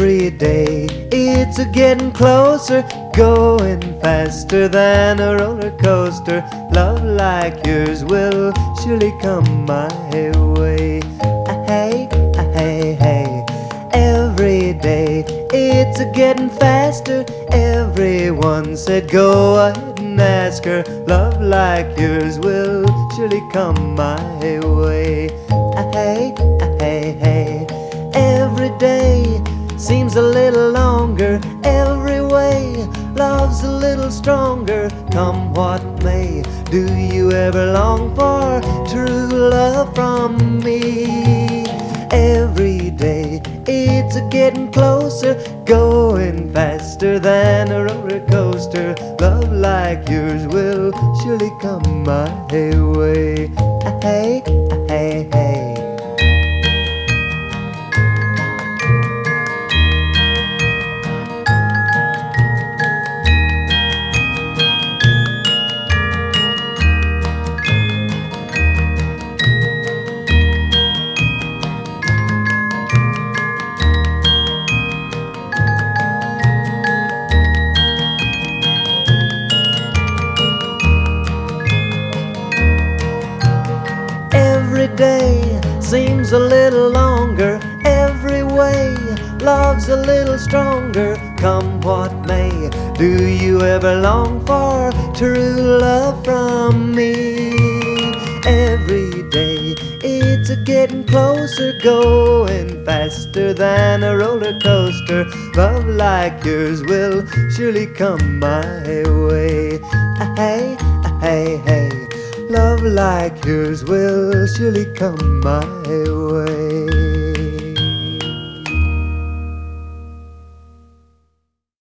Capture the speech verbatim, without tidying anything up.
Every day it's a getting closer, going faster than a roller coaster. Love like yours will surely come my way. Ah, hey, ah, hey, hey. Every day it's a getting faster. Everyone said go ahead and ask her. Love like yours will surely come my way. Ah, hey, ah, hey, hey. Every day seems a little longer, every way love's a little stronger. Come what may, do you ever long for true love from me? Every day it's a getting closer, going faster than a roller coaster. Love like yours will surely come my way. Ah, hey, ah, hey, hey. Every day seems a little longer, every way love's a little stronger. Come what may, do you ever long for true love from me? Every day it's a getting closer, going faster than a roller coaster. Love like yours will surely come my way. Ah, hey, ah, hey, hey. Love like yours will surely come my way.